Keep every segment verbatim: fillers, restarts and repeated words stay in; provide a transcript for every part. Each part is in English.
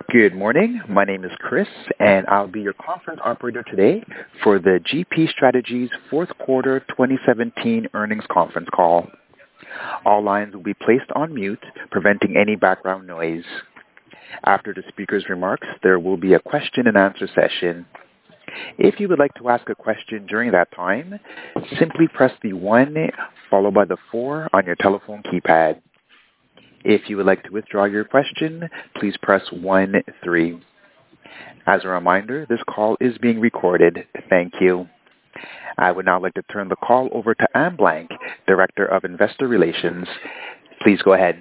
Good morning. My name is Chris, and I'll be your conference operator today for the G P Strategies fourth quarter twenty seventeen earnings conference call. All lines will be placed on mute, preventing any background noise. After the speaker's remarks, there will be a question and answer session. If you would like to ask a question during that time, simply press the one followed by the four on your telephone keypad. If you would like to withdraw your question, please press one three. As a reminder, this call is being recorded. Thank you. I would now like to turn the call over to Anne Blank, Director of Investor Relations. Please go ahead.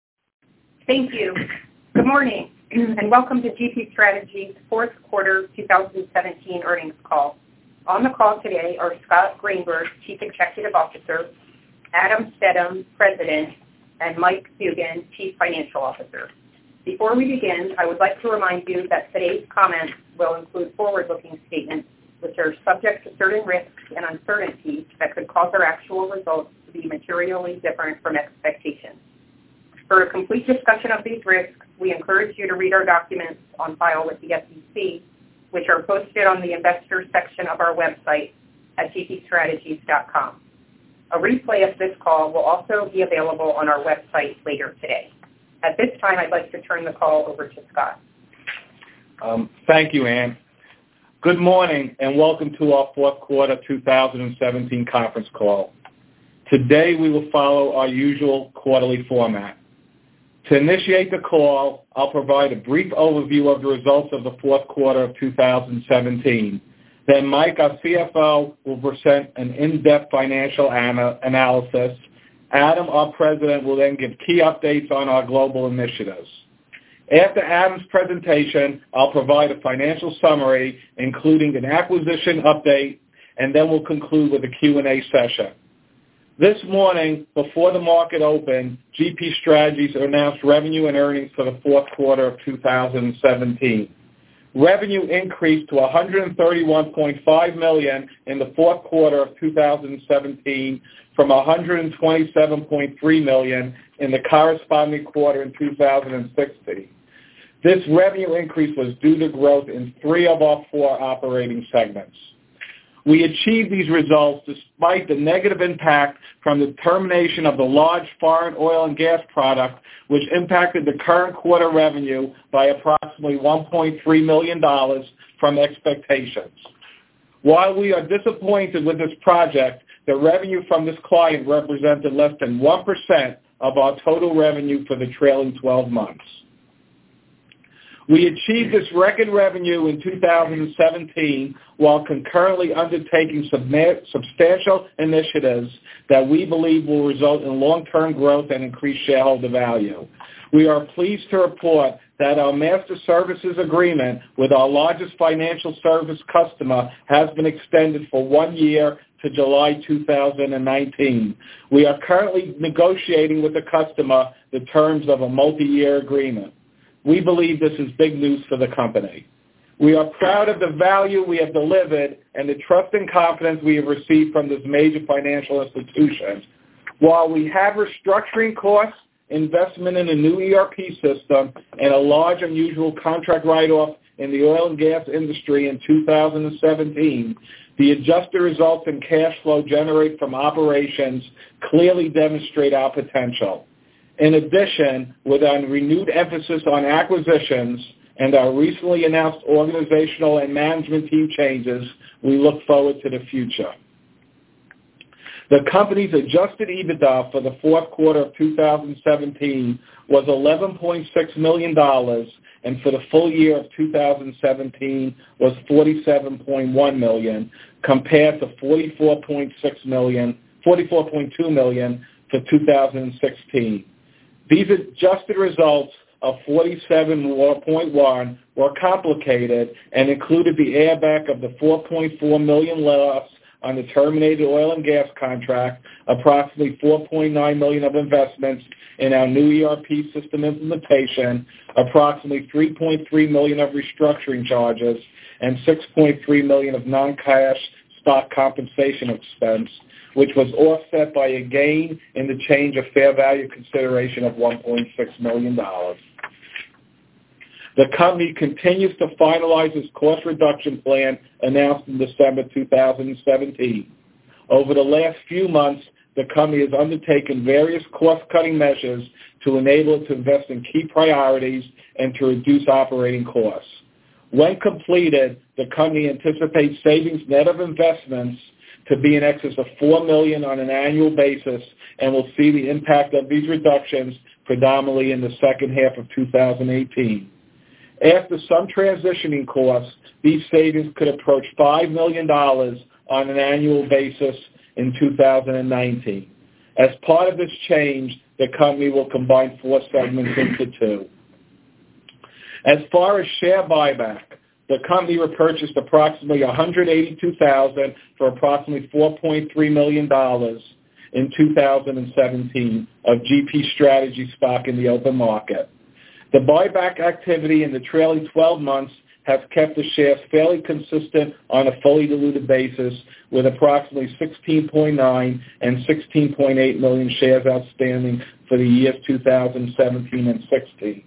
Thank you. Good morning, and welcome to G P Strategies fourth quarter twenty seventeen earnings call. On the call today are Scott Greenberg, Chief Executive Officer, Adam Stedham, President, and Mike Dugan, Chief Financial Officer. Before we begin, I would like to remind you that today's comments will include forward-looking statements which are subject to certain risks and uncertainties that could cause our actual results to be materially different from expectations. For a complete discussion of these risks, we encourage you to read our documents on file with the S E C, which are posted on the Investors section of our website at g p strategies dot com. A replay of this call will also be available on our website later today. At this time, I'd like to turn the call over to Scott. Um, thank you, Ann. Good morning, and welcome to our fourth quarter two thousand seventeen conference call. Today, we will follow our usual quarterly format. To initiate the call, I'll provide a brief overview of the results of the fourth quarter of two thousand seventeen. Then Mike, our C F O, will present an in-depth financial ana- analysis. Adam, our president, will then give key updates on our global initiatives. After Adam's presentation, I'll provide a financial summary, including an acquisition update, and then we'll conclude with a Q and A session. This morning, before the market opened, G P Strategies announced revenue and earnings for the fourth quarter of two thousand seventeen. Revenue increased to one hundred thirty-one point five million dollars in the fourth quarter of two thousand seventeen from one hundred twenty-seven point three million dollars in the corresponding quarter in two thousand sixteen. This revenue increase was due to growth in three of our four operating segments. We achieved these results despite the negative impact from the termination of the large foreign oil and gas product, which impacted the current quarter revenue by approximately one point three million dollars from expectations. While we are disappointed with this project, the revenue from this client represented less than one percent of our total revenue for the trailing twelve months. We achieved this record revenue in two thousand seventeen while concurrently undertaking substantial initiatives that we believe will result in long-term growth and increased shareholder value. We are pleased to report that our master services agreement with our largest financial service customer has been extended for one year to July two thousand nineteen. We are currently negotiating with the customer the terms of a multi-year agreement. We believe this is big news for the company. We are proud of the value we have delivered and the trust and confidence we have received from this major financial institution. While we have restructuring costs, investment in a new E R P system, and a large unusual contract write-off in the oil and gas industry in two thousand seventeen, the adjusted results and cash flow generated from operations clearly demonstrate our potential. In addition, with our renewed emphasis on acquisitions and our recently announced organizational and management team changes, we look forward to the future. The company's adjusted EBITDA for the fourth quarter of two thousand seventeen was eleven point six million dollars, and for the full year of two thousand seventeen was forty-seven point one million dollars, compared to forty-four point six million dollars, forty-four point two million dollars for two thousand sixteen. These adjusted results of forty-seven point one were complicated and included the air back of the four point four million dollars loss on the terminated oil and gas contract, approximately four point nine million dollars of investments in our new E R P system implementation, approximately three point three million dollars of restructuring charges, and six point three million dollars of non-cash stock compensation expense, which was offset by a gain in the change of fair value consideration of one point six million dollars. The company continues to finalize its cost reduction plan announced in December two thousand seventeen. Over the last few months, the company has undertaken various cost-cutting measures to enable it to invest in key priorities and to reduce operating costs. When completed, the company anticipates savings net of investments to be in excess of four million dollars on an annual basis, and will see the impact of these reductions predominantly in the second half of two thousand eighteen. After some transitioning costs, these savings could approach five million dollars on an annual basis in two thousand nineteen. As part of this change, the company will combine four segments into two. As far as share buyback, the company repurchased approximately one hundred eighty-two thousand dollars for approximately four point three million dollars in two thousand seventeen of G P Strategy stock in the open market. The buyback activity in the trailing twelve months has kept the shares fairly consistent on a fully diluted basis, with approximately sixteen point nine and sixteen point eight million shares outstanding for the years two thousand seventeen and sixteen.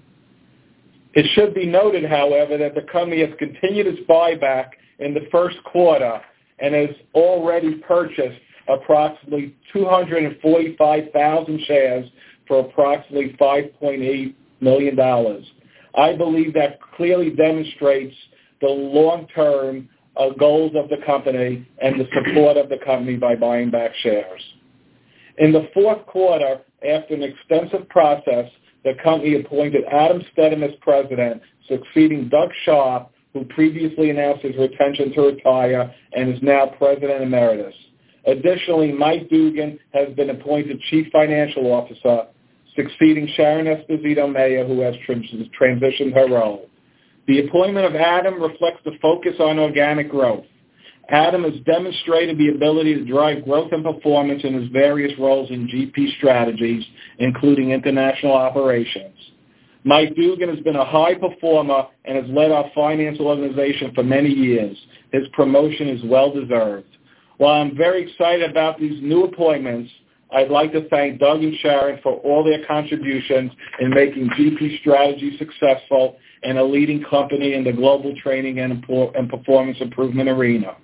It should be noted, however, that the company has continued its buyback in the first quarter and has already purchased approximately two hundred forty-five thousand shares for approximately five point eight million dollars. I believe that clearly demonstrates the long-term uh, goals of the company and the support of the company by buying back shares. In the fourth quarter, after an extensive process, the company appointed Adam Stedham as president, succeeding Doug Sharp, who previously announced his intention to retire and is now president emeritus. Additionally, Mike Dugan has been appointed chief financial officer, succeeding Sharon Esposito-Mayer, who has transitioned her role. The appointment of Adam reflects the focus on organic growth. Adam has demonstrated the ability to drive growth and performance in his various roles in G P Strategies, including international operations. Mike Dugan has been a high performer and has led our finance organization for many years. His promotion is well-deserved. While I'm very excited about these new appointments, I'd like to thank Doug and Sharon for all their contributions in making G P Strategy successful and a leading company in the global training and performance improvement arena.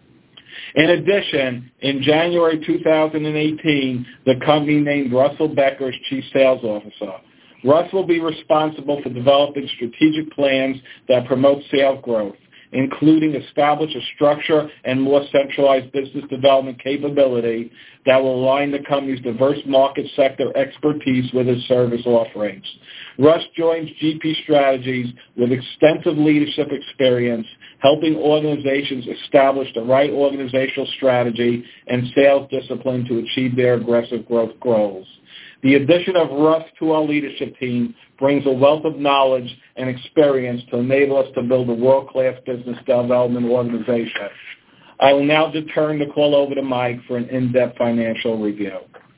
In addition, in January two thousand eighteen, the company named Russell Becker as Chief Sales Officer. Russ will be responsible for developing strategic plans that promote sales growth, including establish a structure and more centralized business development capability that will align the company's diverse market sector expertise with its service offerings. Russ joins G P Strategies with extensive leadership experience, helping organizations establish the right organizational strategy and sales discipline to achieve their aggressive growth goals. The addition of Russ to our leadership team brings a wealth of knowledge and experience to enable us to build a world-class business development organization. I will now turn the call over to Mike for an in-depth financial review.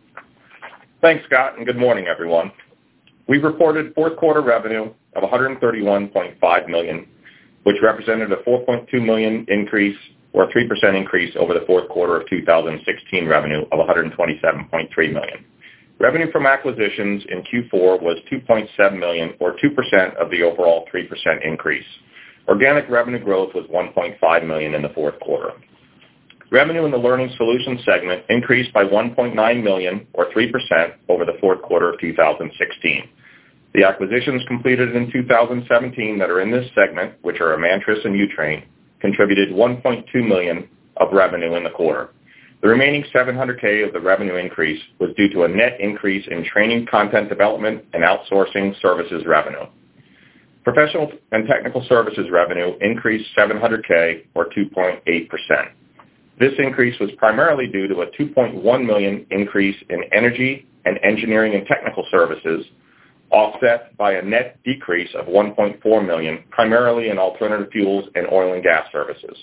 Thanks, Scott, and good morning, everyone. We reported fourth quarter revenue of one hundred thirty-one point five million dollars, which represented a four point two million dollars increase or a three percent increase over the fourth quarter of two thousand sixteen revenue of one hundred twenty-seven point three million dollars. Revenue from acquisitions in Q four was two point seven million dollars, or two percent of the overall three percent increase. Organic revenue growth was one point five million dollars in the fourth quarter. Revenue in the Learning Solutions segment increased by one point nine million dollars, or three percent, over the fourth quarter of two thousand sixteen. The acquisitions completed in two thousand seventeen that are in this segment, which are Amantris and U-Train, contributed one point two million dollars of revenue in the quarter. The remaining seven hundred thousand of the revenue increase was due to a net increase in training, content development, and outsourcing services revenue. Professional and technical services revenue increased seven hundred thousand, or two point eight percent. This increase was primarily due to a two point one million dollars increase in energy and engineering and technical services, offset by a net decrease of one point four million dollars, primarily in alternative fuels and oil and gas services.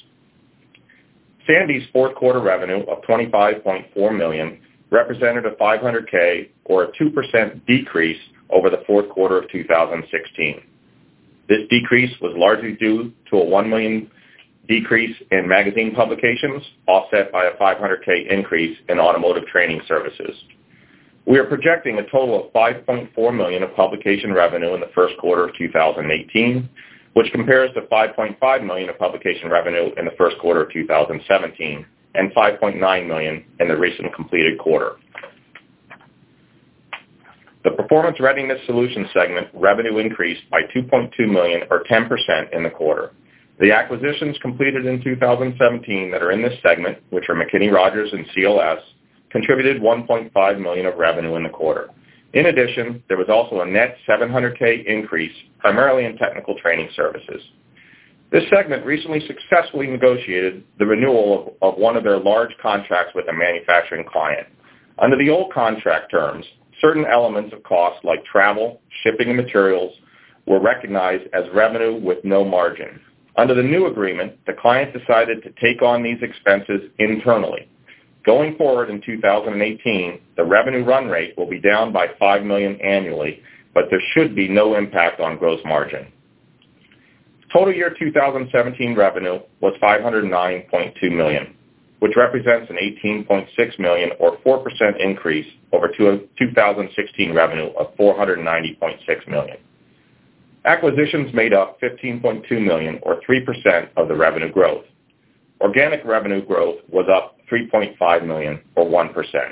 Sandy's fourth quarter revenue of twenty-five point four million dollars represented a five hundred thousand, or a two percent decrease over the fourth quarter of two thousand sixteen. This decrease was largely due to a one million dollars decrease in magazine publications, offset by a five hundred thousand increase in automotive training services. We are projecting a total of five point four million dollars of publication revenue in the first quarter of two thousand eighteen. which compares to five point five million dollars of publication revenue in the first quarter of two thousand seventeen and five point nine million dollars in the recent completed quarter. The Performance Readiness Solutions segment revenue increased by two point two million dollars or ten percent in the quarter. The acquisitions completed in two thousand seventeen that are in this segment, which are McKinney Rogers and C L S, contributed one point five million dollars of revenue in the quarter. In addition, there was also a net seven hundred thousand dollars increase, primarily in technical training services. This segment recently successfully negotiated the renewal of, of one of their large contracts with a manufacturing client. Under the old contract terms, certain elements of costs like travel, shipping, and materials were recognized as revenue with no margin. Under the new agreement, the client decided to take on these expenses internally. Going forward in two thousand eighteen, the revenue run rate will be down by five million dollars annually, but there should be no impact on gross margin. Total year two thousand seventeen revenue was five hundred nine point two million dollars, which represents an eighteen point six million dollars or four percent increase over two thousand sixteen revenue of four hundred ninety point six million dollars. Acquisitions made up fifteen point two million dollars or three percent of the revenue growth. Organic revenue growth was up three point five million dollars or one percent.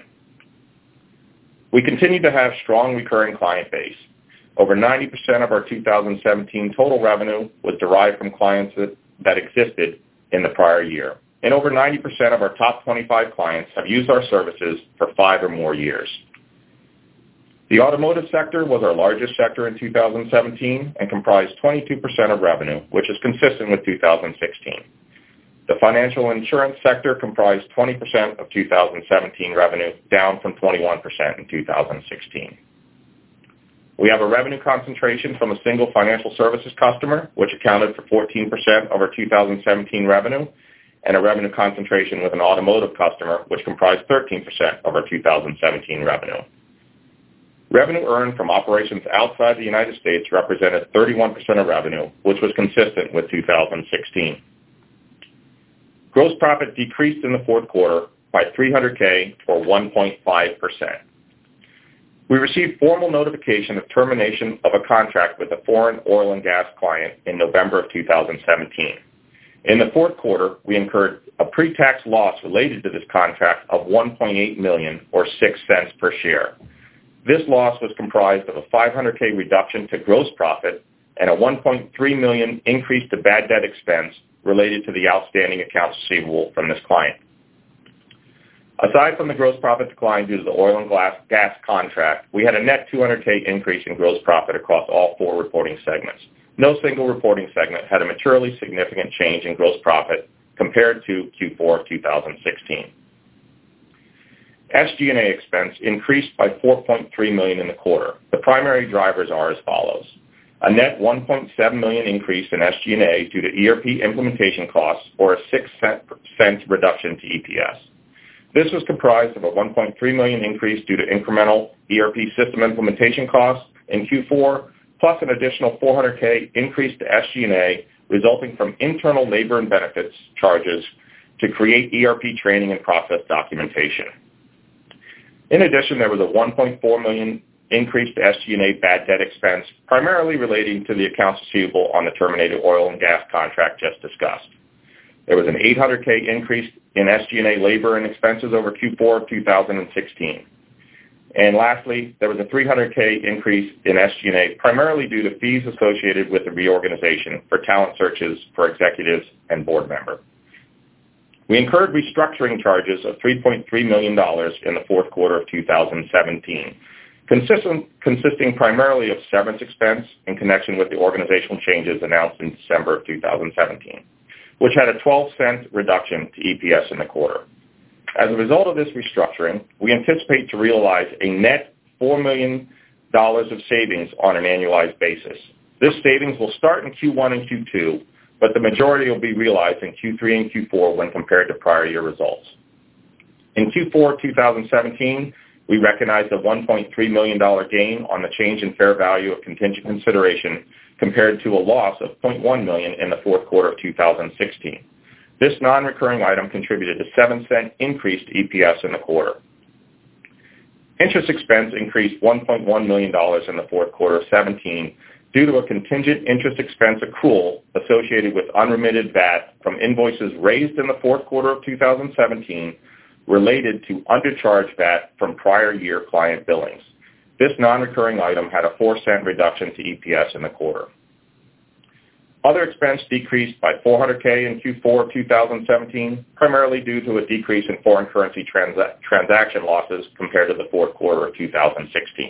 We continue to have strong recurring client base. Over ninety percent of our two thousand seventeen total revenue was derived from clients that, that existed in the prior year. And over ninety percent of our top twenty-five clients have used our services for five or more years. The automotive sector was our largest sector in two thousand seventeen and comprised twenty-two percent of revenue, which is consistent with two thousand sixteen. The financial insurance sector comprised twenty percent of two thousand seventeen revenue, down from twenty-one percent in two thousand sixteen. We have a revenue concentration from a single financial services customer, which accounted for fourteen percent of our two thousand seventeen revenue, and a revenue concentration with an automotive customer, which comprised thirteen percent of our two thousand seventeen revenue. Revenue earned from operations outside the United States represented thirty-one percent of revenue, which was consistent with two thousand sixteen. Gross profit decreased in the fourth quarter by three hundred thousand dollars or one point five percent. We received formal notification of termination of a contract with a foreign oil and gas client in November of two thousand seventeen. In the fourth quarter, we incurred a pre-tax loss related to this contract of one point eight million dollars or six cents per share. This loss was comprised of a five hundred thousand dollars reduction to gross profit and a one point three million dollars increase to bad debt expense related to the outstanding accounts receivable from this client. Aside from the gross profit decline due to the oil and gas contract, we had a net two hundred thousand dollars increase in gross profit across all four reporting segments. No single reporting segment had a materially significant change in gross profit compared to Q four of two thousand sixteen. S G and A expense increased by four point three million dollars in the quarter. The primary drivers are as follows. A net one point seven million dollars increase in S G and A due to E R P implementation costs, or a six cent reduction to E P S. This was comprised of a one point three million dollars increase due to incremental E R P system implementation costs in Q four, plus an additional four hundred thousand dollars increase to S G and A resulting from internal labor and benefits charges to create E R P training and process documentation. In addition, there was a one point four million dollars increase to S G and A bad debt expense, primarily relating to the accounts receivable on the terminated oil and gas contract just discussed. There was an eight hundred thousand dollars increase in S G and A labor and expenses over Q four of two thousand sixteen. And lastly, there was a three hundred thousand dollars increase in S G and A, primarily due to fees associated with the reorganization for talent searches for executives and board member. We incurred restructuring charges of three point three million dollars in the fourth quarter of two thousand seventeen, consistent, consisting primarily of severance expense in connection with the organizational changes announced in December of two thousand seventeen, which had a twelve cent reduction to E P S in the quarter. As a result of this restructuring, we anticipate to realize a net four million dollars of savings on an annualized basis. This savings will start in Q one and Q two, but the majority will be realized in Q three and Q four when compared to prior year results. In Q four of two thousand seventeen, we recognized a one point three million dollars gain on the change in fair value of contingent consideration compared to a loss of zero point one million dollars in the fourth quarter of two thousand sixteen. This non-recurring item contributed a seven cent increase to E P S in the quarter. Interest expense increased one point one million dollars in the fourth quarter of seventeen due to a contingent interest expense accrual associated with unremitted V A T from invoices raised in the fourth quarter of two thousand seventeen related to undercharged V A T from prior year client billings. This non-recurring item had a four cent reduction to E P S in the quarter. Other expense decreased by four hundred thousand dollars in Q four of two thousand seventeen, primarily due to a decrease in foreign currency transa- transaction losses compared to the fourth quarter of two thousand sixteen.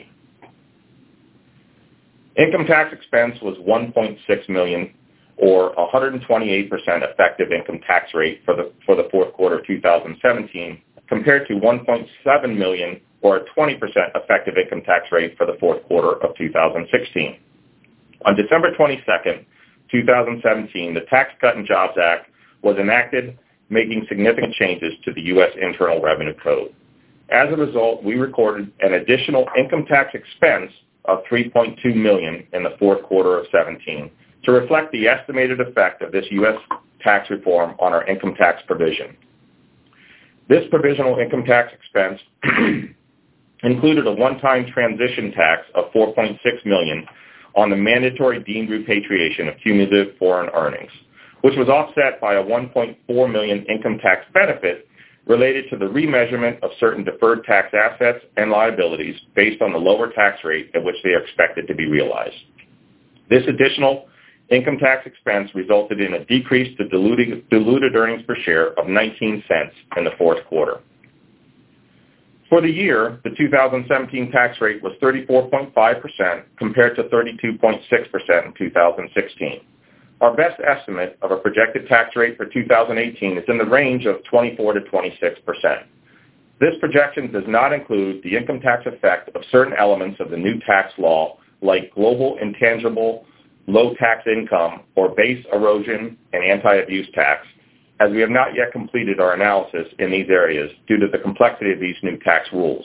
Income tax expense was one point six million dollars, or one hundred twenty-eight percent effective income tax rate for the for the fourth quarter of two thousand seventeen, compared to one point seven million dollars, or a twenty percent effective income tax rate for the fourth quarter of two thousand sixteen. On December twenty-second, two thousand seventeen, the Tax Cut and Jobs Act was enacted, making significant changes to the U S Internal Revenue Code. As a result, we recorded an additional income tax expense of three point two million dollars in the fourth quarter of seventeen to reflect the estimated effect of this U S tax reform on our income tax provision. This provisional income tax expense included a one-time transition tax of four point six million dollars on the mandatory deemed repatriation of cumulative foreign earnings, which was offset by a one point four million dollars income tax benefit related to the remeasurement of certain deferred tax assets and liabilities based on the lower tax rate at which they are expected to be realized. This additional income tax expense resulted in a decrease to diluted, diluted earnings per share of nineteen cents in the fourth quarter. For the year, the two thousand seventeen tax rate was thirty-four point five percent compared to thirty-two point six percent in two thousand sixteen. Our best estimate of a projected tax rate for two thousand eighteen is in the range of twenty-four to twenty-six percent. This projection does not include the income tax effect of certain elements of the new tax law, like global intangible low tax income or base erosion and anti-abuse tax, as we have not yet completed our analysis in these areas due to the complexity of these new tax rules.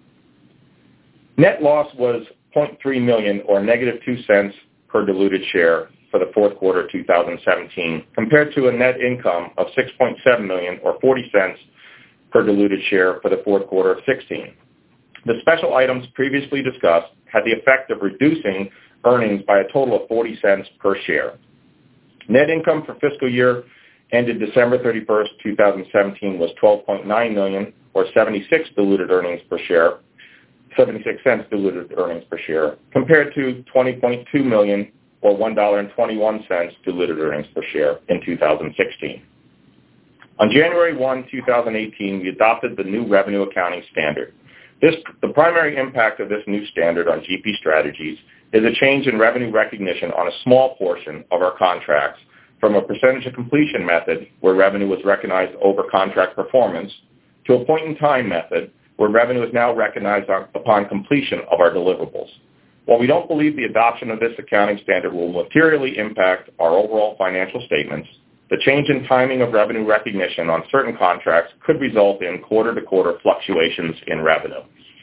Net loss was zero point three million dollars, or negative two cents per diluted share for the fourth quarter of two thousand seventeen, compared to a net income of six point seven million dollars, or forty cents per diluted share for the fourth quarter of sixteen. The special items previously discussed had the effect of reducing earnings by a total of forty cents per share. Net income for fiscal year ended December thirty-first, two thousand seventeen was twelve point nine million dollars, or seventy-six diluted earnings per share, seventy-six cents diluted earnings per share, compared to twenty point two million dollars, or one dollar and twenty-one cents diluted earnings per share in two thousand sixteen. On January first, two thousand eighteen, we adopted the new revenue accounting standard. This, the primary impact of this new standard on G P Strategies is a change in revenue recognition on a small portion of our contracts from a percentage of completion method, where revenue was recognized over contract performance, to a point-in-time method, where revenue is now recognized on, upon completion of our deliverables. While we don't believe the adoption of this accounting standard will materially impact our overall financial statements, the change in timing of revenue recognition on certain contracts could result in quarter-to-quarter fluctuations in revenue.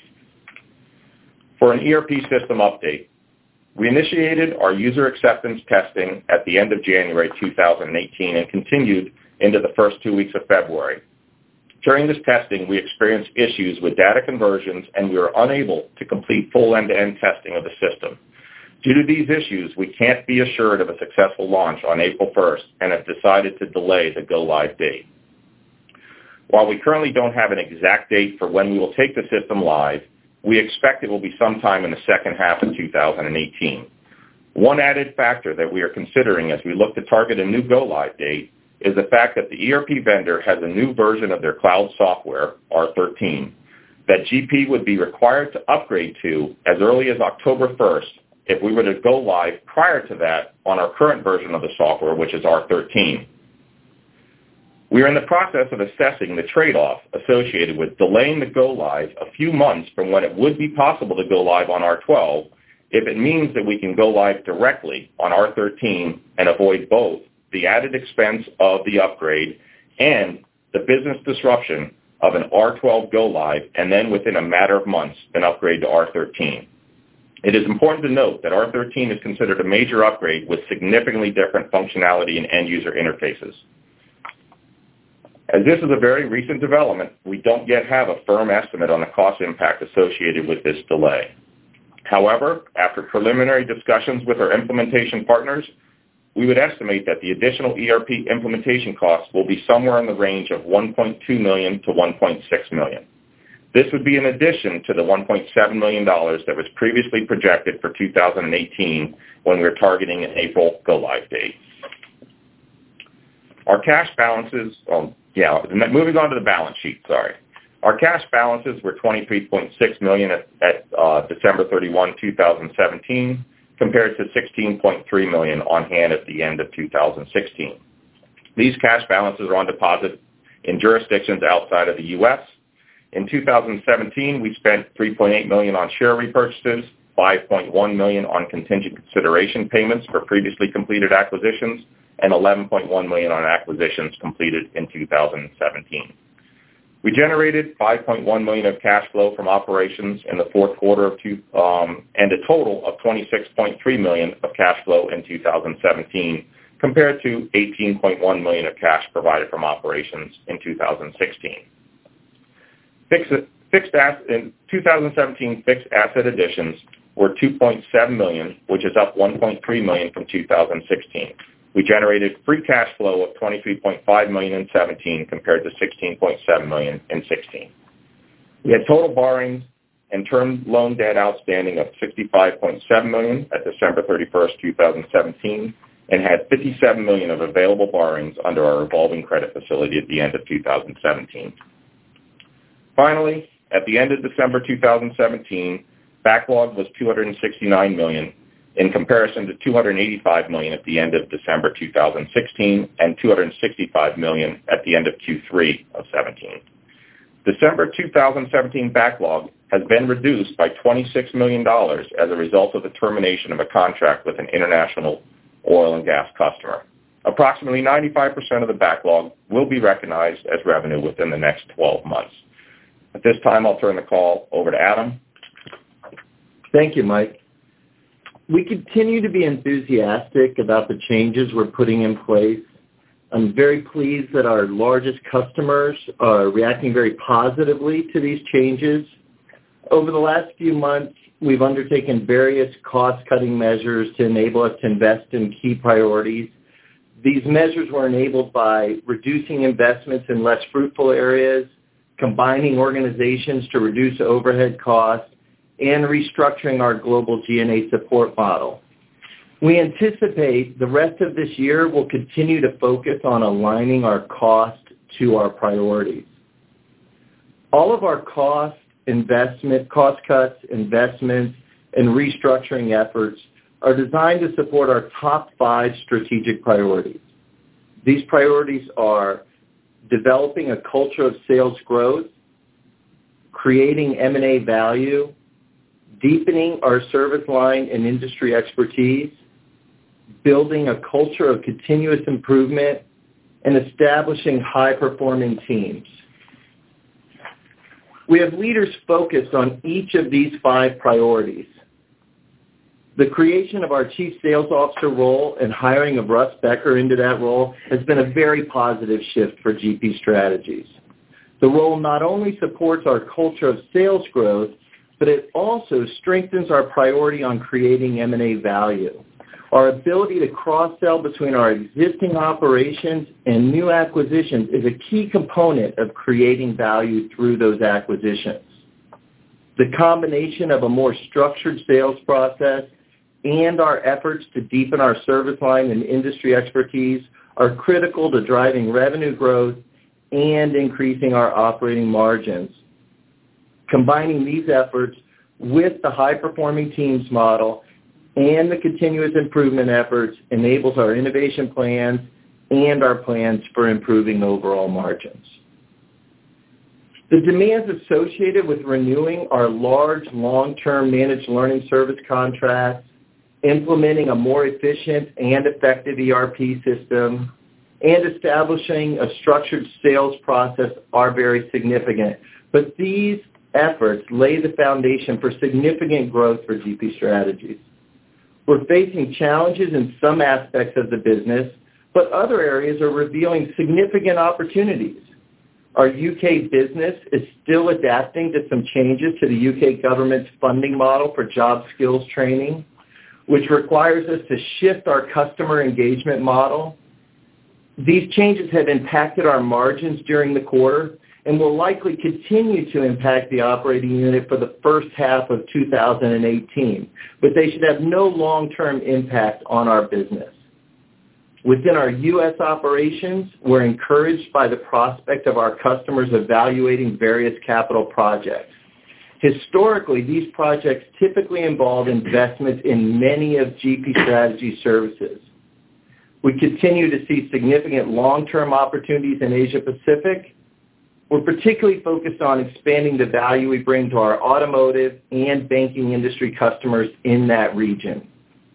For an E R P system update, we initiated our user acceptance testing at the end of January two thousand eighteen and continued into the first two weeks of February. During this testing, we experienced issues with data conversions, and we were unable to complete full end-to-end testing of the system. Due to these issues, we can't be assured of a successful launch on April first and have decided to delay the go-live date. While we currently don't have an exact date for when we will take the system live, we expect it will be sometime in the second half of two thousand eighteen. One added factor that we are considering as we look to target a new go-live date is the fact that the E R P vendor has a new version of their cloud software, R thirteen, that G P would be required to upgrade to as early as October first if we were to go live prior to that on our current version of the software, which is R thirteen. We are in the process of assessing the trade-off associated with delaying the go-live a few months from when it would be possible to go live on R twelve if it means that we can go live directly on R thirteen and avoid both the added expense of the upgrade and the business disruption of an R twelve go-live and then within a matter of months an upgrade to R thirteen. It is important to note that R thirteen is considered a major upgrade with significantly different functionality and end-user interfaces. As this is a very recent development, we don't yet have a firm estimate on the cost impact associated with this delay. However, after preliminary discussions with our implementation partners, we would estimate that the additional E R P implementation costs will be somewhere in the range of one point two million dollars to one point six million dollars. This would be in addition to the one point seven million dollars that was previously projected for two thousand eighteen when we were targeting an April go-live date. Our cash balances, oh, yeah, moving on to the balance sheet, sorry. Our cash balances were twenty-three point six million dollars at, at uh, December thirty-first, two thousand seventeen, compared to sixteen point three million dollars on hand at the end of two thousand sixteen. These cash balances are on deposit in jurisdictions outside of the U S. In two thousand seventeen, we spent three point eight million dollars on share repurchases, five point one million dollars on contingent consideration payments for previously completed acquisitions, and eleven point one million dollars on acquisitions completed in two thousand seventeen. We generated five point one million dollars of cash flow from operations in the fourth quarter of two, um, and a total of twenty-six point three million dollars of cash flow in two thousand seventeen, compared to eighteen point one million dollars of cash provided from operations in two thousand sixteen. Fixed, fixed asset, in two thousand seventeen, fixed asset additions were two point seven million dollars, which is up one point three million dollars from two thousand sixteen. We generated free cash flow of twenty-three point five million dollars in seventeen compared to sixteen point seven million dollars in sixteen. We had total borrowings and term loan debt outstanding of sixty-five point seven million dollars at December thirty-first, two thousand seventeen, and had fifty-seven million dollars of available borrowings under our revolving credit facility at the end of two thousand seventeen. Finally, at the end of December two thousand seventeen, backlog was two hundred sixty-nine million dollars in comparison to two hundred eighty-five million dollars at the end of December two thousand sixteen and two hundred sixty-five million dollars at the end of Q three of seventeen. December two thousand seventeen backlog has been reduced by twenty-six million dollars as a result of the termination of a contract with an international oil and gas customer. Approximately ninety-five percent of the backlog will be recognized as revenue within the next twelve months. At this time, I'll turn the call over to Adam. Thank you, Mike. We continue to be enthusiastic about the changes we're putting in place. I'm very pleased that our largest customers are reacting very positively to these changes. Over the last few months, we've undertaken various cost-cutting measures to enable us to invest in key priorities. These measures were enabled by reducing investments in less fruitful areas, combining organizations to reduce overhead costs, and restructuring our global G and A support model. We anticipate the rest of this year will continue to focus on aligning our cost to our priorities. All of our cost, investment, cost cuts, investments, and restructuring efforts are designed to support our top five strategic priorities. These priorities are developing a culture of sales growth, creating M and A value, deepening our service line and industry expertise, building a culture of continuous improvement, and establishing high-performing teams. We have leaders focused on each of these five priorities. The creation of our Chief Sales Officer role and hiring of Russ Becker into that role has been a very positive shift for G P Strategies. The role not only supports our culture of sales growth, but it also strengthens our priority on creating M and A value. Our ability to cross-sell between our existing operations and new acquisitions is a key component of creating value through those acquisitions. The combination of a more structured sales process and our efforts to deepen our service line and industry expertise are critical to driving revenue growth and increasing our operating margins. Combining these efforts with the high-performing teams model and the continuous improvement efforts enables our innovation plans and our plans for improving overall margins. The demands associated with renewing our large, long-term managed learning service contracts, implementing a more efficient and effective E R P system, and establishing a structured sales process are very significant. But these efforts lay the foundation for significant growth for G P Strategies. We're facing challenges in some aspects of the business, but other areas are revealing significant opportunities. Our U K business is still adapting to some changes to the U K government's funding model for job skills training, which requires us to shift our customer engagement model. These changes have impacted our margins during the quarter and will likely continue to impact the operating unit for the first half of two thousand eighteen, but they should have no long-term impact on our business. Within our U S operations, we're encouraged by the prospect of our customers evaluating various capital projects. Historically, these projects typically involve investments in many of G P Strategies services. We continue to see significant long-term opportunities in Asia Pacific. We're particularly focused on expanding the value we bring to our automotive and banking industry customers in that region.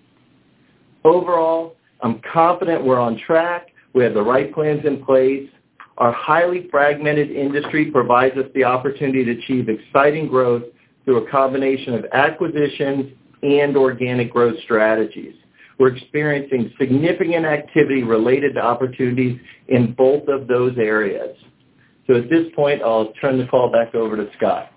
Overall, I'm confident we're on track. We have the right plans in place. Our highly fragmented industry provides us the opportunity to achieve exciting growth through a combination of acquisitions and organic growth strategies. We're experiencing significant activity related to opportunities in both of those areas. So at this point, I'll turn the call back over to Scott.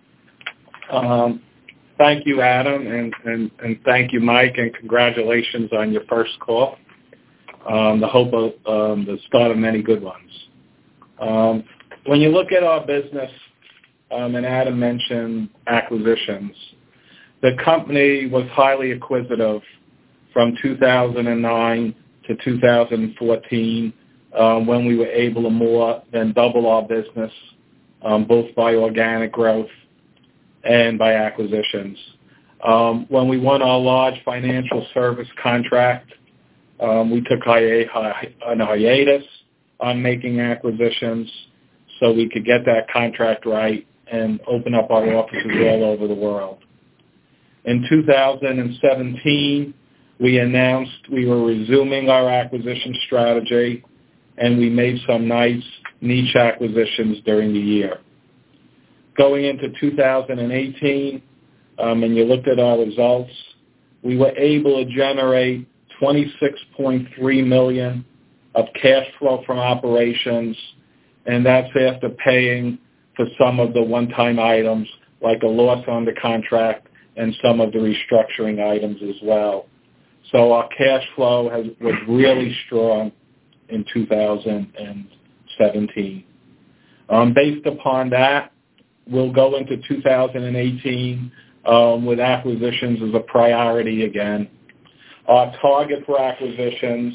Um, thank you, Adam, and, and, and thank you, Mike, and congratulations on your first call. Um, the hope of um, the start of many good ones. Um, when you look at our business, um, and Adam mentioned acquisitions, the company was highly acquisitive from two thousand nine to two thousand fourteen, um, when we were able to more than double our business, um, both by organic growth and by acquisitions. Um, when we won our large financial service contract, um, we took hi- hi- an hiatus on making acquisitions so we could get that contract right and open up our offices all over the world. In two thousand seventeen, we announced we were resuming our acquisition strategy, and we made some nice niche acquisitions during the year. Going into two thousand eighteen, um, and you looked at our results, we were able to generate twenty-six point three million dollars of cash flow from operations, and that's after paying for some of the one-time items like a loss on the contract and some of the restructuring items as well. So our cash flow has, was really strong in two thousand seventeen. Um, based upon that, we'll go into two thousand eighteen um, with acquisitions as a priority again. Our target for acquisitions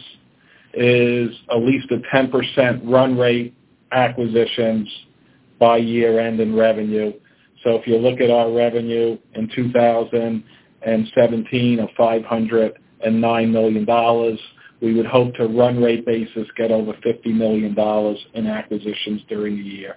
is at least a ten percent run rate acquisitions by year end in revenue. So if you look at our revenue in two thousand seventeen of five hundred nine million dollars, we would hope to run rate basis get over fifty million dollars in acquisitions during the year.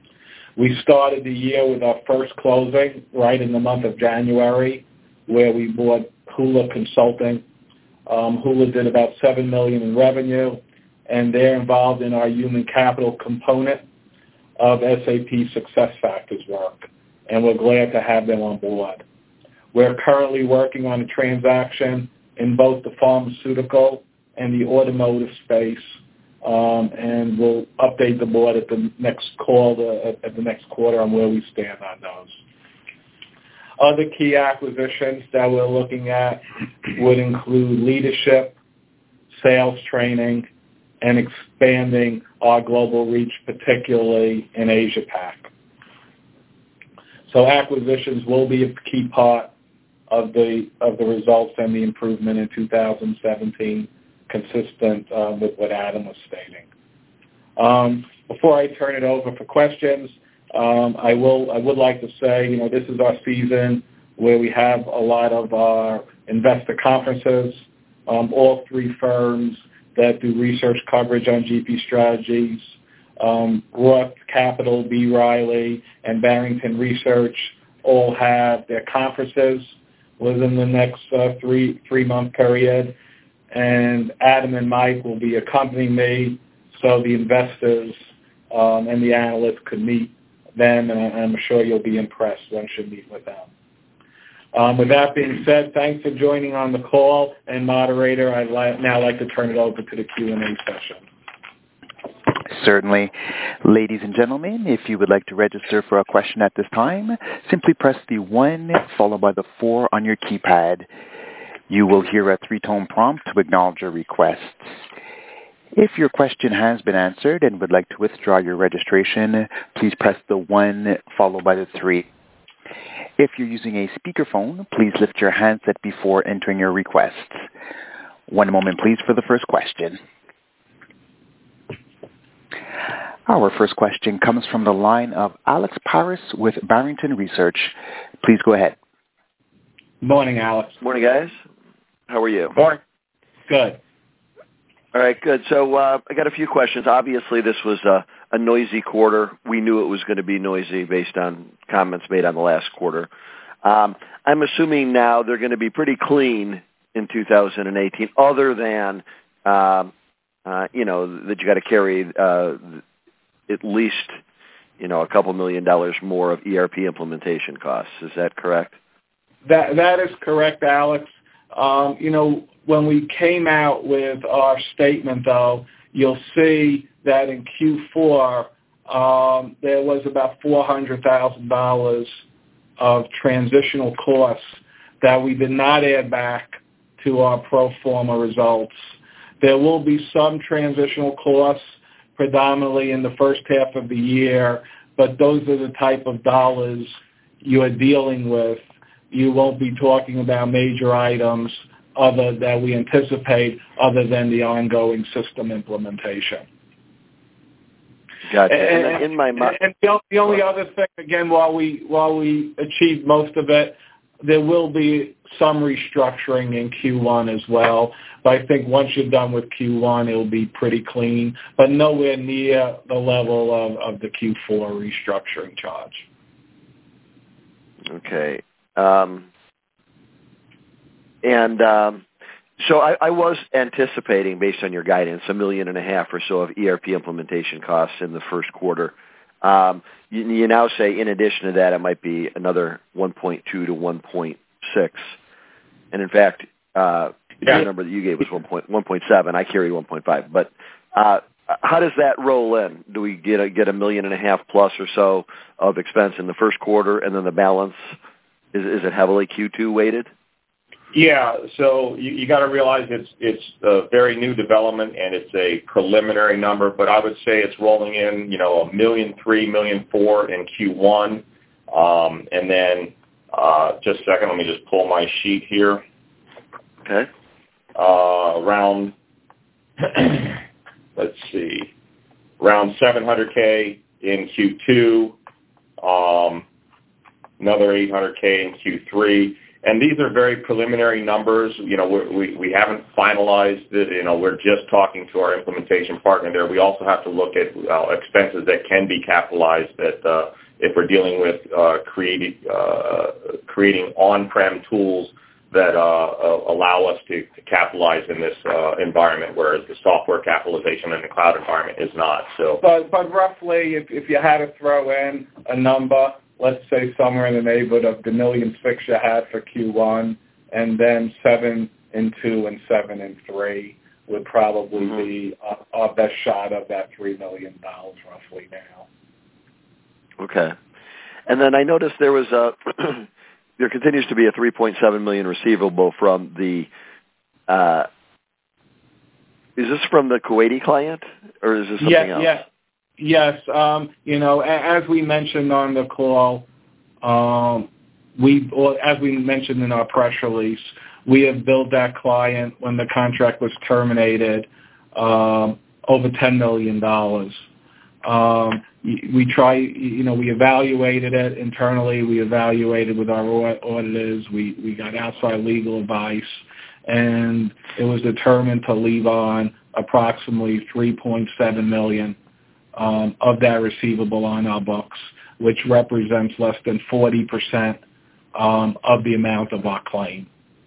We started the year with our first closing right in the month of January, where we bought Hula Consulting. Um, Hula did about seven million dollars in revenue, and they're involved in our human capital component of S A P SuccessFactors work, and we're glad to have them on board. We're currently working on a transaction in both the pharmaceutical and the automotive space, um, and we'll update the board at the next call, to, at the next quarter, on where we stand on those. Other key acquisitions that we're looking at would include leadership, sales training, and expanding our global reach, particularly in Asia Pac. So acquisitions will be a key part of the of the results and the improvement in two thousand seventeen, consistent um, with what Adam was stating. Um, before I turn it over for questions, um, I will I would like to say, you know, this is our season where we have a lot of our investor conferences. Um, all three firms that do research coverage on G P Strategies, um, Roth Capital, B. Riley, and Barrington Research, all have their conferences within the next uh, three three month period, and Adam and Mike will be accompanying me, so the investors um, and the analysts could meet them, and I'm sure you'll be impressed once you meet with them. Um, with that being said, thanks for joining on the call, and moderator, I'd li- now like to turn it over to the Q and A session. Certainly. Ladies and gentlemen, if you would like to register for a question at this time, simply press the one followed by the four on your keypad. You will hear a three-tone prompt to acknowledge your request. If your question has been answered and would like to withdraw your registration, please press the one followed by the three. If you're using a speakerphone, please lift your handset before entering your request. One moment, please, for the first question. Our first question comes from the line of Alex Paris with Barrington Research. Please go ahead. Morning, Alex. Morning, guys. How are you? Morning. Good. All right, good. So uh, I got a few questions. Obviously, this was a, a noisy quarter. We knew it was going to be noisy based on comments made on the last quarter. Um, I'm assuming now they're going to be pretty clean in two thousand eighteen, other than, um, uh, you know, that you got to carry uh, at least, you know, a couple million dollars more of E R P implementation costs. Is that correct? That That is correct, Alex. Um, you know, when we came out with our statement, though, you'll see that in Q four, um, there was about four hundred thousand dollars of transitional costs that we did not add back to our pro forma results. There will be some transitional costs predominantly in the first half of the year, but those are the type of dollars you are dealing with. You won't be talking about major items other that we anticipate other than the ongoing system implementation. Gotcha. And, and in my mind, and the only other thing, again, while we while we achieve most of it, there will be some restructuring in Q one as well. But I think once you're done with Q one, it'll be pretty clean, but nowhere near the level of, of the Q four restructuring charge. Okay. Um, and um, so I, I was anticipating, based on your guidance, a million and a half or so of E R P implementation costs in the first quarter. Um, you, you now say, in addition to that, it might be another one point two to one point six. And in fact, uh, yeah. the number that you gave was one point seven. I carried one point five. But uh, how does that roll in? Do we get a, get a million and a half plus or so of expense in the first quarter, and then the balance? Is, is it heavily Q two weighted? Yeah, so you, you got to realize it's it's a very new development and it's a preliminary number, but I would say it's rolling in, you know, a million three, million four in Q one, um, and then uh, just a second, let me just pull my sheet here. Okay. Uh, around, let's see, around seven hundred K in Q two. Um, another eight hundred K in Q three. And these are very preliminary numbers. You know, we, we, we haven't finalized it. You know, we're just talking to our implementation partner there. We also have to look at uh, expenses that can be capitalized that uh, if we're dealing with uh, creating, uh, creating on-prem tools that uh, uh, allow us to, to capitalize in this uh, environment, whereas the software capitalization in the cloud environment is not. So, But, but roughly, if, if you had to throw in a number, let's say somewhere in the neighborhood of the million six you had for Q one, and then seven and two and seven and three would probably mm-hmm. be our, our best shot of that three million dollars roughly now. Okay. And then I noticed there was a there continues to be a three point seven million dollars receivable from the. Uh, is this from the Kuwaiti client, or is this something yeah, else? Yeah. Yes, um, you know, as we mentioned on the call, um, we, or as we mentioned in our press release, we have billed that client when the contract was terminated um, over ten million dollars. Um, we try, you know, we evaluated it internally. We evaluated with our auditors. We, we got outside legal advice, and it was determined to leave on approximately three point seven million dollars. Um, of that receivable on our books, which represents less than forty percent um, of the amount of our claim.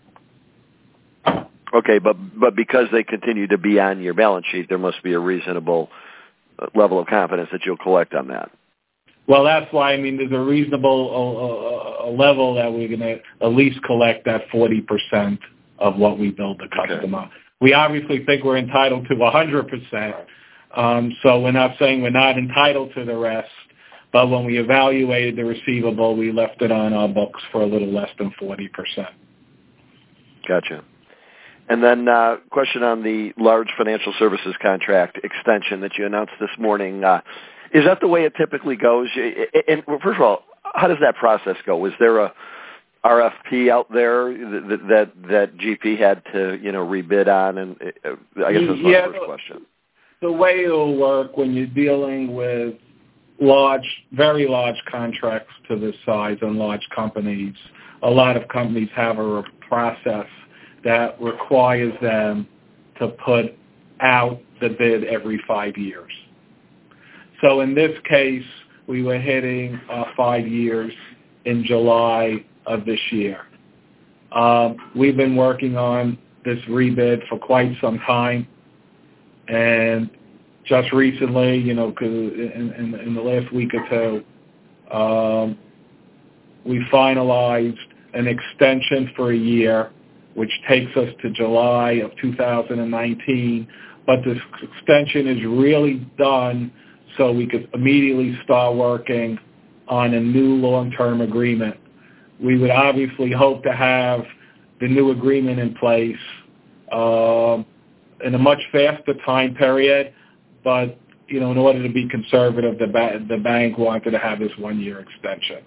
Okay, but but because they continue to be on your balance sheet, there must be a reasonable level of confidence that you'll collect on that. Well, that's why, I mean, there's a reasonable uh, level that we're going to at least collect that forty percent of what we bill the customer. Okay. We obviously think we're entitled to one hundred percent. Um, so we're not saying we're not entitled to the rest, but when we evaluated the receivable, we left it on our books for a little less than forty percent. Gotcha. And then uh, question on the large financial services contract extension that you announced this morning. Uh, is that the way it typically goes? And first of all, how does that process go? Was there a R F P out there that that, that G P had to, you know, rebid on? And uh, I guess that's my yeah, first question. The way it'll work when you're dealing with large, very large contracts to this size and large companies, a lot of companies have a process that requires them to put out the bid every five years. So in this case, we were hitting uh, five years in July of this year. Um, we've been working on this rebid for quite some time, and just recently, you know, 'cause in, in, in the last week or two, um, we finalized an extension for a year, which takes us to July of two thousand nineteen. But this extension is really done so we could immediately start working on a new long-term agreement. We would obviously hope to have the new agreement in place uh, in a much faster time period, but, you know, in order to be conservative, the, ba- the bank wanted to have this one-year extension.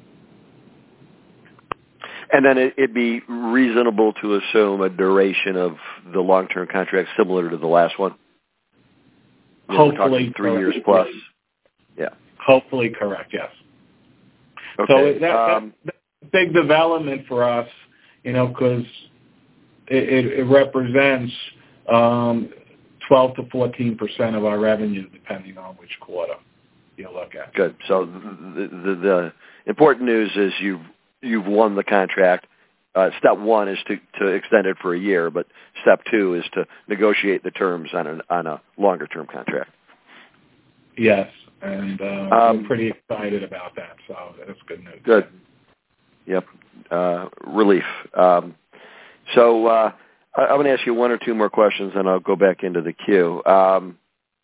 And then it, it'd be reasonable to assume a duration of the long-term contract similar to the last one? You know, Hopefully three correct. years plus? Yeah. Hopefully correct, yes. Okay. So that, um, that's a big development for us, you know, because it, it, it represents um, twelve to fourteen percent of our revenue, depending on which quarter you look at. Good. So the, the, the important news is you've, you've won the contract. Uh, step one is to, to extend it for a year, but step two is to negotiate the terms on, an, on a longer-term contract. Yes, and uh, um, I'm pretty excited about that, so that's good news. Good. Yep. Uh, relief. Um, so uh, I, I'm going to ask you one or two more questions, and I'll go back into the queue. Um,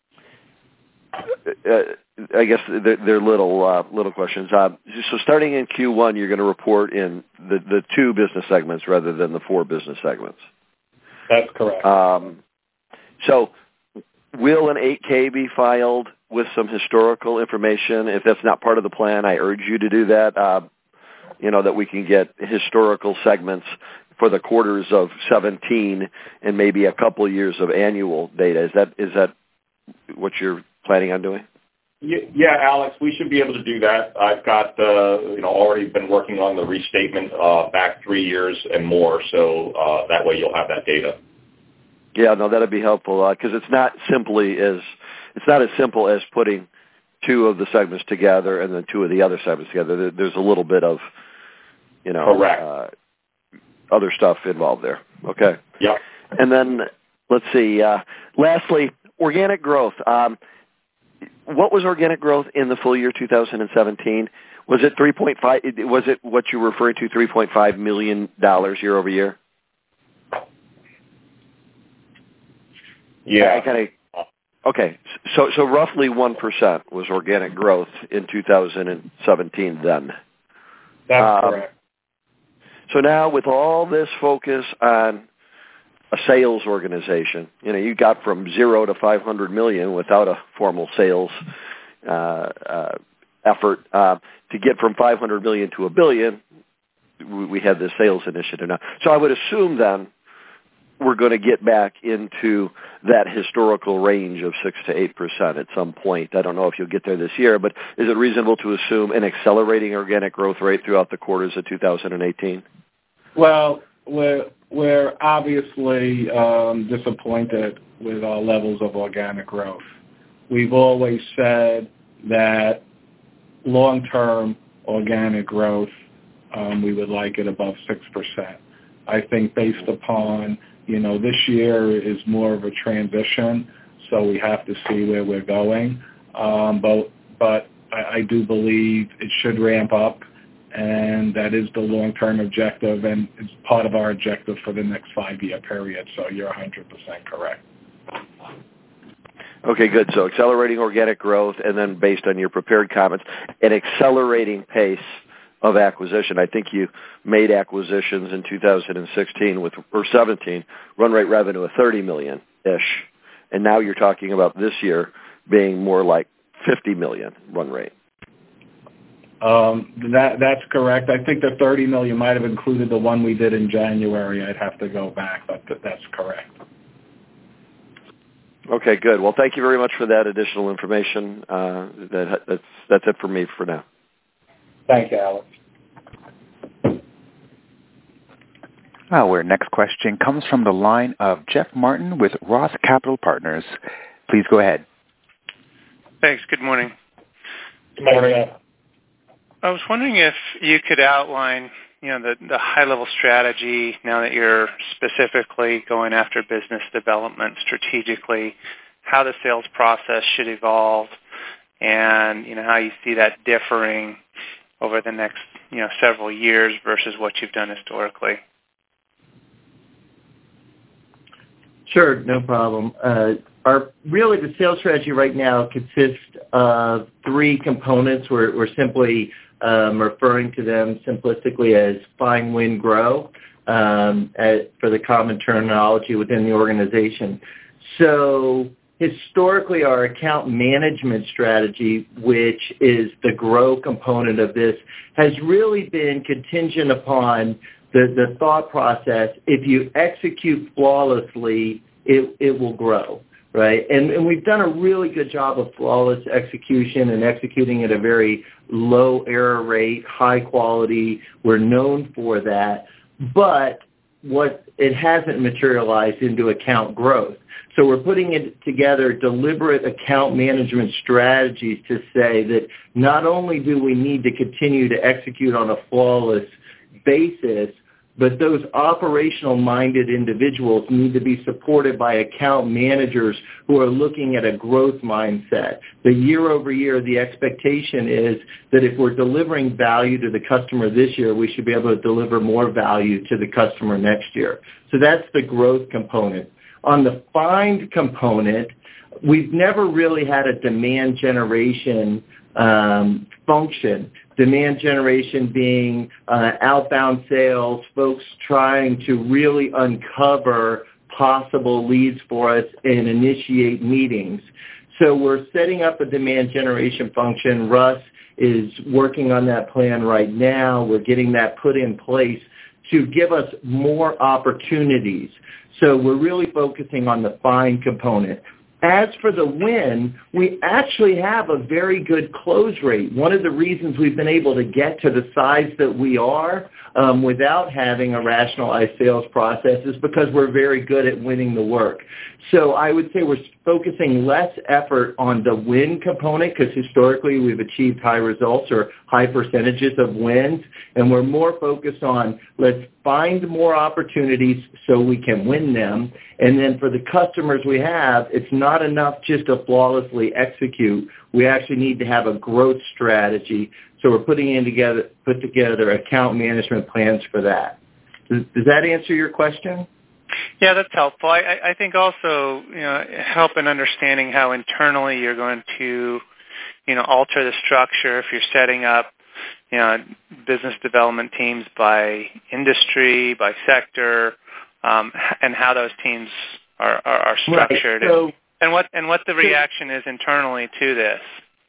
uh, I guess they're, they're little uh, little questions. Uh, so starting in Q one, you're going to report in the, the two business segments rather than the four business segments. That's correct. Um, so will an eight K be filed with some historical information? If that's not part of the plan, I urge you to do that. Uh, you know, that we can get historical segments for the quarters of seventeen and maybe a couple of years of annual data. Is that is that what you're planning on doing? Yeah, Alex, we should be able to do that. I've got, uh, you know, already been working on the restatement uh, back three years and more, so uh, that way you'll have that data. Yeah, no, that'd be helpful because uh, it's not simply as it's not as simple as putting two of the segments together and then two of the other segments together. There's a little bit of, you know, correct. Uh, other stuff involved there. Okay. Yeah. And then let's see. Uh, lastly, organic growth. Um, What was organic growth in the full year two thousand seventeen? Was it three point five? Was it what you were referring to, three point five million dollars year over year? Yeah. I kind of. Okay, so so roughly one percent was organic growth in two thousand seventeen. Then. That's um, correct. So now, with all this focus on a sales organization, you know, you got from zero to five hundred million without a formal sales uh, uh, effort. Uh, to get from five hundred million to a billion, we, we had this sales initiative now. So I would assume then we're going to get back into that historical range of six to eight percent at some point. I don't know if you'll get there this year, but is it reasonable to assume an accelerating organic growth rate throughout the quarters of two thousand eighteen? Well, we're We're obviously um, disappointed with our levels of organic growth. We've always said that long-term organic growth, um, we would like it above six percent. I think based upon, you know, this year is more of a transition, so we have to see where we're going. Um, but but I, I do believe it should ramp up, and that is the long-term objective, and it's part of our objective for the next five-year period. So you're one hundred percent correct. Okay, good. So accelerating organic growth, and then based on your prepared comments, an accelerating pace of acquisition. I think you made acquisitions in two thousand sixteen with, or seventeen, run rate revenue of thirty million ish, and now you're talking about this year being more like fifty million run rate. Um, that that's correct. I think the thirty million might have included the one we did in January. I'd have to go back, but that's correct. Okay, good. Well, thank you very much for that additional information. Uh, that, that's that's it for me for now. Thank you, Alex. Our next question comes from the line of Jeff Martin with Roth Capital Partners. Please go ahead. Thanks. Good morning. Good morning. I was wondering if you could outline, you know, the, the high-level strategy now that you're specifically going after business development strategically, how the sales process should evolve, and, you know, how you see that differing over the next, you know, several years versus what you've done historically. Sure, no problem. Uh, our really the sales strategy right now consists of three components. We're, we're simply um, referring to them simplistically as find, win, grow um, at, for the common terminology within the organization. So historically, our account management strategy, which is the grow component of this, has really been contingent upon the, the thought process. If you execute flawlessly, it, it will grow, right? And, and we've done a really good job of flawless execution and executing at a very low error rate, high quality. We're known for that. But what it hasn't materialized into account growth. So we're putting it together deliberate account management strategies to say that not only do we need to continue to execute on a flawless basis, but those operational-minded individuals need to be supported by account managers who are looking at a growth mindset. The year over year, the expectation is that if we're delivering value to the customer this year, we should be able to deliver more value to the customer next year. So that's the growth component. On the find component, we've never really had a demand generation um, function. Demand generation being uh, outbound sales, folks trying to really uncover possible leads for us and initiate meetings. So we're setting up a demand generation function. Russ is working on that plan right now. We're getting that put in place to give us more opportunities. So we're really focusing on the find component. As for the win, we actually have a very good close rate. One of the reasons we've been able to get to the size that we are um, without having a rationalized sales process is because we're very good at winning the work. So I would say we're focusing less effort on the win component because historically we've achieved high results or high percentages of wins, and we're more focused on let's find more opportunities so we can win them. And then for the customers we have, it's not enough just to flawlessly execute. We actually need to have a growth strategy. So we're putting in together, put together account management plans for that. Does, does that answer your question? Yeah, that's helpful. I, I think also, you know, help in understanding how internally you're going to, you know, alter the structure if you're setting up, you know, business development teams by industry, by sector, um, and how those teams are, are, are structured, right. So, and, and what and what the reaction is internally to this.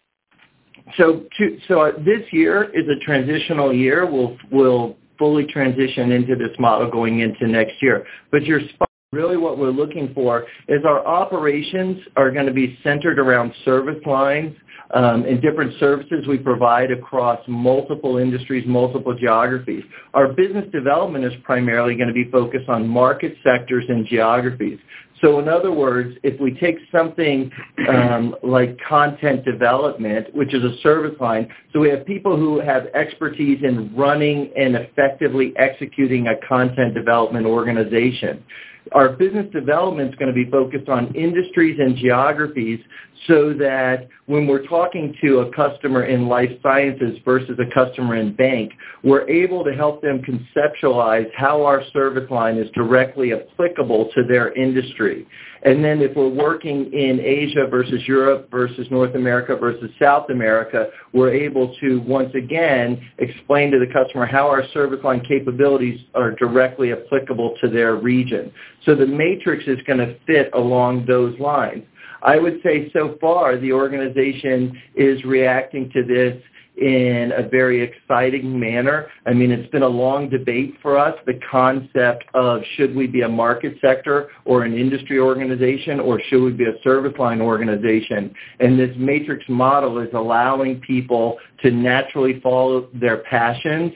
So, to, so this year is a transitional year. We'll we'll fully transition into this model going into next year. But you're spot. Really what we're looking for is our operations are going to be centered around service lines um, and different services we provide across multiple industries, multiple geographies. Our business development is primarily going to be focused on market sectors and geographies. So in other words, if we take something um, like content development, which is a service line, so we have people who have expertise in running and effectively executing a content development organization. Our business development is going to be focused on industries and geographies so that when we're talking to a customer in life sciences versus a customer in bank, we're able to help them conceptualize how our service line is directly applicable to their industry. And then if we're working in Asia versus Europe versus North America versus South America, we're able to, once again, explain to the customer how our service line capabilities are directly applicable to their region. So the matrix is going to fit along those lines. I would say so far the organization is reacting to this in a very exciting manner. I mean, it's been a long debate for us, the concept of should we be a market sector or an industry organization, or should we be a service line organization? And this matrix model is allowing people to naturally follow their passions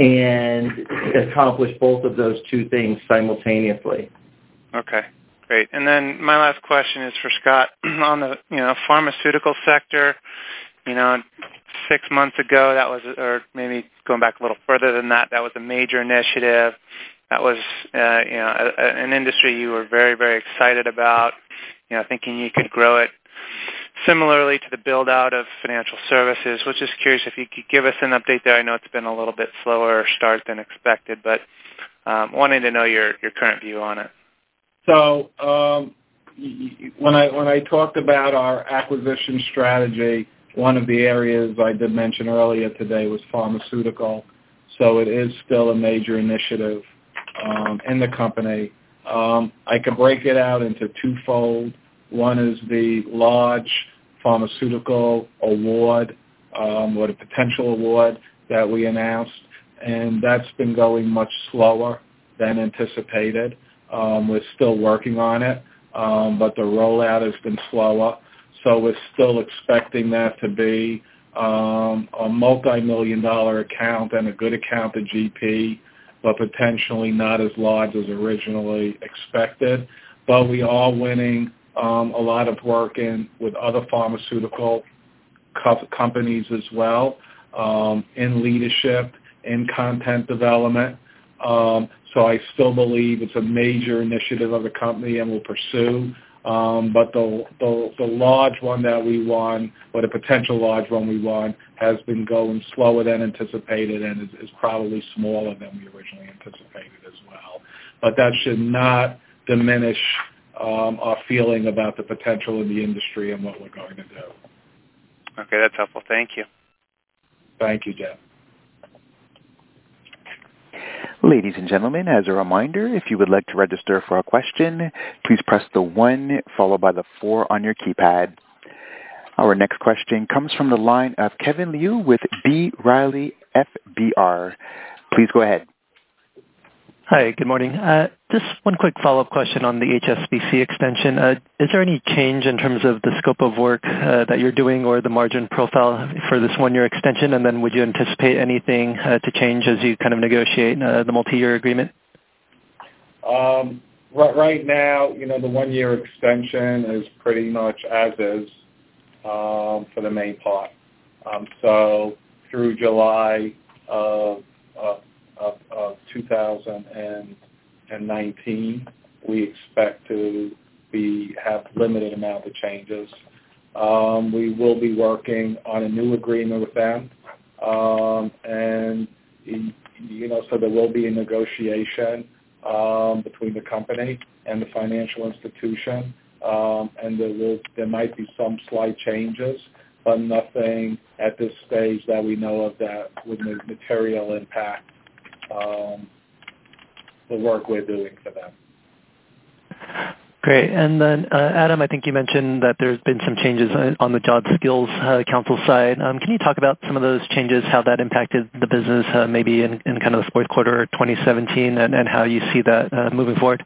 and accomplish both of those two things simultaneously. Okay, great. And then my last question is for Scott on the you know pharmaceutical sector. You know, six months ago, that was, or maybe going back a little further than that, that was a major initiative. That was, uh, you know, a, a, an industry you were very, very excited about, you know, thinking you could grow it. Similarly to the build-out of financial services, was just curious if you could give us an update there. I know it's been a little bit slower start than expected, but um, wanting to know your, your current view on it. So um, when I when I talked about our acquisition strategy, one of the areas I did mention earlier today was pharmaceutical. So it is still a major initiative um, in the company. Um, I can break it out into twofold. One is the large pharmaceutical award um, or the potential award that we announced, and that's been going much slower than anticipated. Um, we're still working on it, um, but the rollout has been slower. So we're still expecting that to be um, a multi-million dollar account and a good account at G P, but potentially not as large as originally expected. But we are winning um, a lot of work in with other pharmaceutical co- companies as well, um, in leadership, in content development. Um, so I still believe it's a major initiative of the company and will pursue. Um, but the, the the large one that we won, or the potential large one we won, has been going slower than anticipated and is, is probably smaller than we originally anticipated as well. But that should not diminish um, our feeling about the potential in the industry and what we're going to do. Okay, that's helpful. Thank you. Thank you, Jeff. Ladies and gentlemen, as a reminder, if you would like to register for a question, please press the one followed by the four on your keypad. Our next question comes from the line of Kevin Liu with B. Riley F B R. Please go ahead. Hi, good morning. Uh, just one quick follow-up question on the H S B C extension. Uh, is there any change in terms of the scope of work uh, that you're doing or the margin profile for this one-year extension? And then would you anticipate anything uh, to change as you kind of negotiate uh, the multi-year agreement? Um, right, right now, you know, the one-year extension is pretty much as is um, for the main part. Um, so through July of uh, Of, of two thousand nineteen, we expect to be have limited amount of changes. Um, we will be working on a new agreement with them, um, and you know, so there will be a negotiation um, between the company and the financial institution, um, and there will there might be some slight changes, but nothing at this stage that we know of that would material impact Um, the work we're doing for them. Great. And then, uh, Adam, I think you mentioned that there's been some changes on the Job Skills uh, Council side. Um, can you talk about some of those changes, how that impacted the business uh, maybe in, in kind of the fourth quarter of twenty seventeen, and, and how you see that uh, moving forward?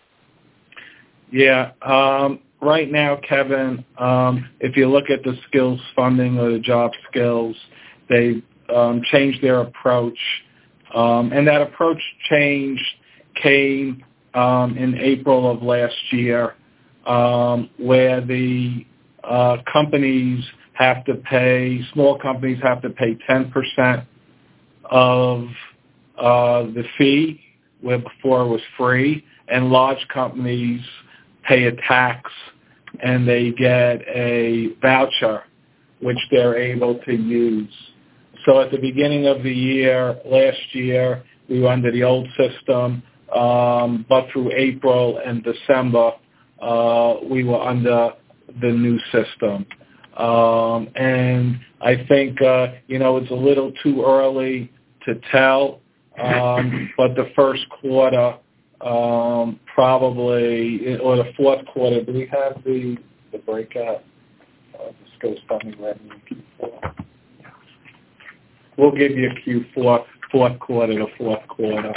Yeah. Um, right now, Kevin, um, if you look at the skills funding or the job skills, they um, changed their approach. Um, and that approach change came um, in April of last year, um, where the uh, companies have to pay, small companies have to pay ten percent of uh, the fee, where before it was free, and large companies pay a tax and they get a voucher, which they're able to use. So at the beginning of the year, last year, we were under the old system, um, but through April and December, uh, we were under the new system. Um, and I think, uh, you know, it's a little too early to tell, um, but the first quarter um, probably, or the fourth quarter, do we have the, the breakout? Uh, this goes funding revenue Q four. We'll give you a Q four, fourth quarter to fourth quarter.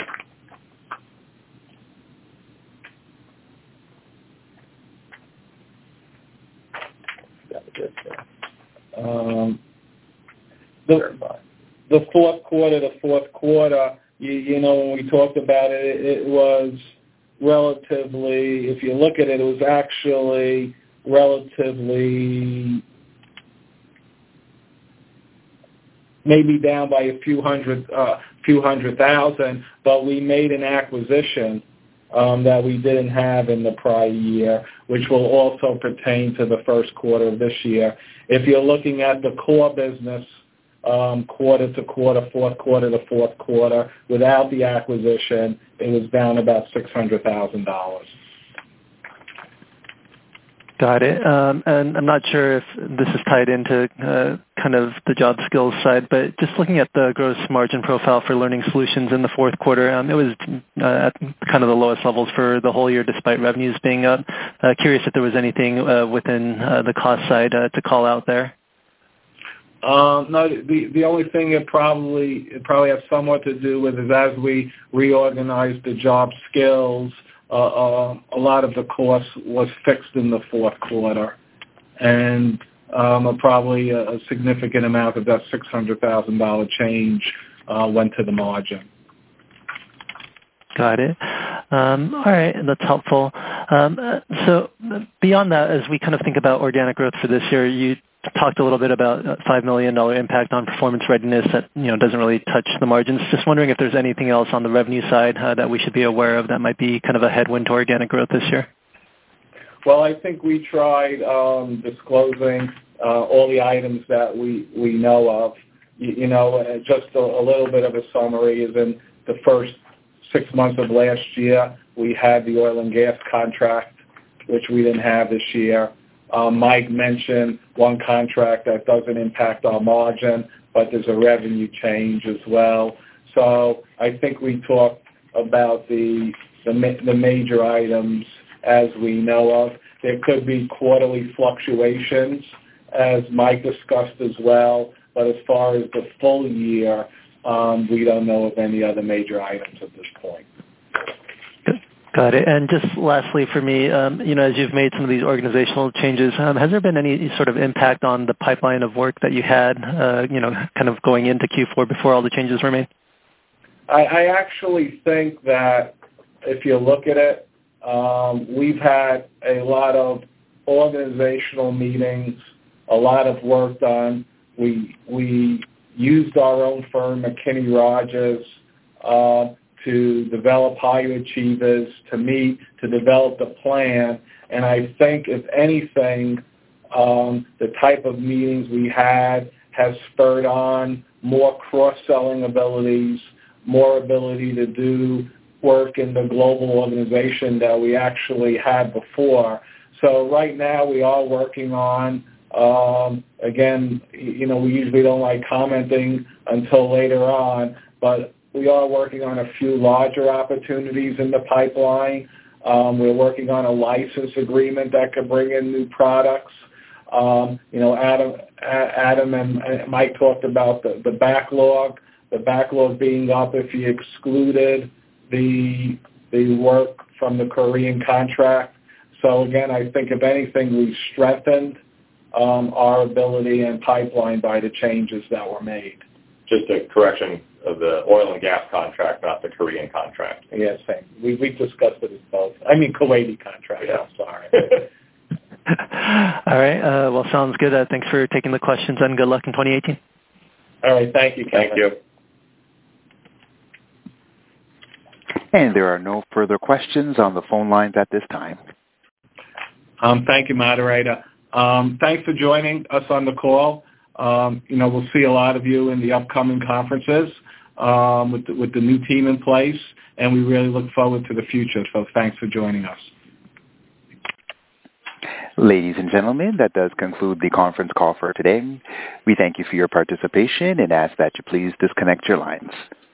Um, the, the fourth quarter, the fourth quarter, you, you know, when we talked about it, it, it was relatively, if you look at it, it was actually relatively maybe down by a few hundred, uh, few hundred thousand, but we made an acquisition um, that we didn't have in the prior year, which will also pertain to the first quarter of this year. If you're looking at the core business, um, quarter to quarter, fourth quarter to fourth quarter, without the acquisition, it was down about six hundred thousand dollars. Got it. Um, and I'm not sure if this is tied into uh, kind of the job skills side, but just looking at the gross margin profile for Learning Solutions in the fourth quarter, um, it was uh, at kind of the lowest levels for the whole year despite revenues being up. Uh, curious if there was anything uh, within uh, the cost side uh, to call out there. Um, no, the the only thing it probably it probably has somewhat to do with is as we reorganize the job skills, uh, uh, a lot of the cost was fixed in the fourth quarter, and um, probably a, a significant amount of that six hundred thousand dollar change uh, went to the margin. Got it. Um, all right, that's helpful. Um, so beyond that, as we kind of think about organic growth for this year, you talked a little bit about a five million dollars impact on performance readiness that, you know, doesn't really touch the margins. Just wondering if there's anything else on the revenue side uh, that we should be aware of that might be kind of a headwind to organic growth this year. Well, I think we tried um, disclosing uh, all the items that we, we know of. You, you know, uh, just a, a little bit of a summary is in the first six months of last year, we had the oil and gas contract, which we didn't have this year. Um, Mike mentioned one contract that doesn't impact our margin, but there's a revenue change as well. So I think we talked about the, the, the major items as we know of. There could be quarterly fluctuations, as Mike discussed as well, but as far as the full year, um, we don't know of any other major items at this point. Got it. And just lastly for me, um, you know, as you've made some of these organizational changes, um, has there been any sort of impact on the pipeline of work that you had, uh, you know, kind of going into Q four before all the changes were made? I, I actually think that if you look at it, um, we've had a lot of organizational meetings, a lot of work done. We we used our own firm, McKinney Rogers, uh, to develop higher achievers, to meet, to develop the plan. And I think, if anything, um, the type of meetings we had has spurred on more cross-selling abilities, more ability to do work in the global organization that we actually had before. So right now we are working on, um, again, you know, we usually don't like commenting until later on, but we are working on a few larger opportunities in the pipeline. Um, we're working on a license agreement that could bring in new products. Um, you know, Adam, Adam and Mike talked about the, the backlog, the backlog being up if you excluded the the work from the Korean contract. So again, I think if anything, we've strengthened um, our ability and pipeline by the changes that were made. Just a correction of the oil and gas contract, not the Korean contract. Yes, same. We we discussed it as both. I mean, Kuwaiti contract. Yeah. I'm sorry. All right. Uh, well, sounds good. Uh, thanks for taking the questions, and good luck in twenty eighteen. All right. Thank you, Kevin. Thank you. And there are no further questions on the phone lines at this time. Um, thank you, moderator. Um, thanks for joining us on the call. Um, you know, we'll see a lot of you in the upcoming conferences um, with, the, with the new team in place, and we really look forward to the future. So thanks for joining us. Ladies and gentlemen, that does conclude the conference call for today. We thank you for your participation and ask that you please disconnect your lines.